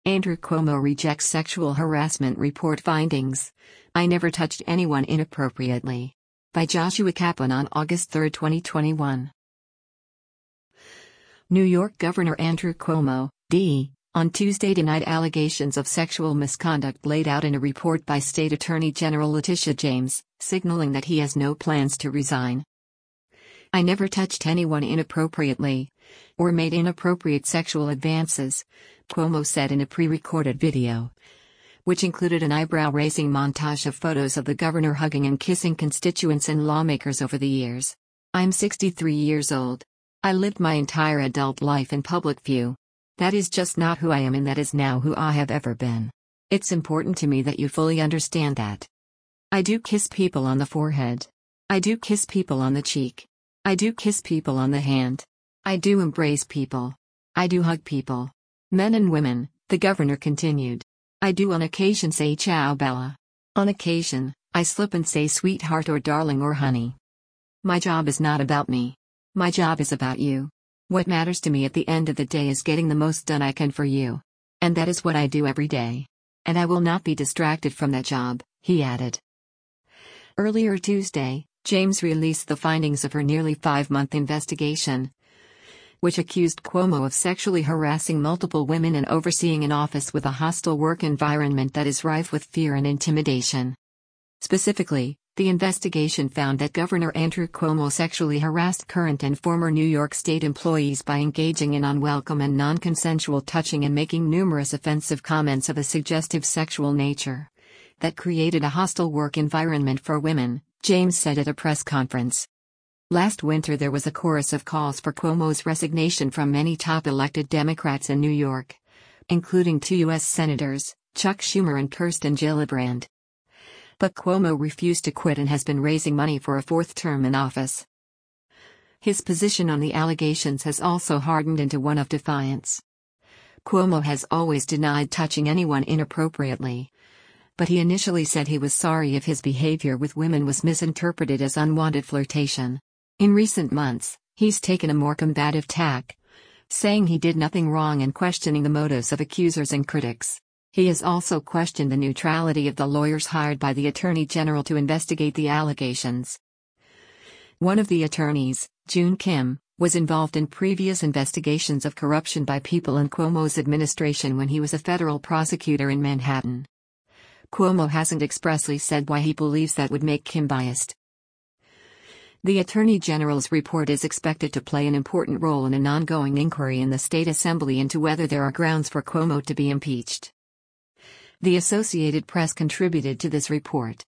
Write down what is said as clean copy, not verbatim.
Andrew Cuomo rejects sexual harassment report findings. I never touched anyone inappropriately. By Joshua Kaplan on August 3, 2021. New York Governor Andrew Cuomo, D., on Tuesday denied allegations of sexual misconduct laid out in a report by State Attorney General Letitia James, signaling that he has no plans to resign. I never touched anyone inappropriately or made inappropriate sexual advances, Cuomo said in a pre-recorded video, which included an eyebrow-raising montage of photos of the governor hugging and kissing constituents and lawmakers over the years. I'm 63 years old. I lived my entire adult life in public view. That is just not who I am, and that is now who I have ever been. It's important to me that you fully understand that. I do kiss people on the forehead. I do kiss people on the cheek. I do kiss people on the hand. I do embrace people. I do hug people. Men and women, the governor continued. I do on occasion say ciao Bella. On occasion, I slip and say sweetheart or darling or honey. My job is not about me. My job is about you. What matters to me at the end of the day is getting the most done I can for you. And that is what I do every day. And I will not be distracted from that job, he added. Earlier Tuesday, James released the findings of her nearly 5-month investigation, which accused Cuomo of sexually harassing multiple women and overseeing an office with a hostile work environment that is rife with fear and intimidation. Specifically, the investigation found that Governor Andrew Cuomo sexually harassed current and former New York State employees by engaging in unwelcome and non-consensual touching and making numerous offensive comments of a suggestive sexual nature that created a hostile work environment for women, James said at a press conference. Last winter there was a chorus of calls for Cuomo's resignation from many top elected Democrats in New York, including 2 U.S. Senators, Chuck Schumer and Kirsten Gillibrand. But Cuomo refused to quit and has been raising money for a 4th term in office. His position on the allegations has also hardened into one of defiance. Cuomo has always denied touching anyone inappropriately, but he initially said he was sorry if his behavior with women was misinterpreted as unwanted flirtation. In recent months, he's taken a more combative tack, saying he did nothing wrong and questioning the motives of accusers and critics. He has also questioned the neutrality of the lawyers hired by the Attorney General to investigate the allegations. One of the attorneys, June Kim, was involved in previous investigations of corruption by people in Cuomo's administration when he was a federal prosecutor in Manhattan. Cuomo hasn't expressly said why he believes that would make Kim biased. The Attorney General's report is expected to play an important role in an ongoing inquiry in the state assembly into whether there are grounds for Cuomo to be impeached. The Associated Press contributed to this report.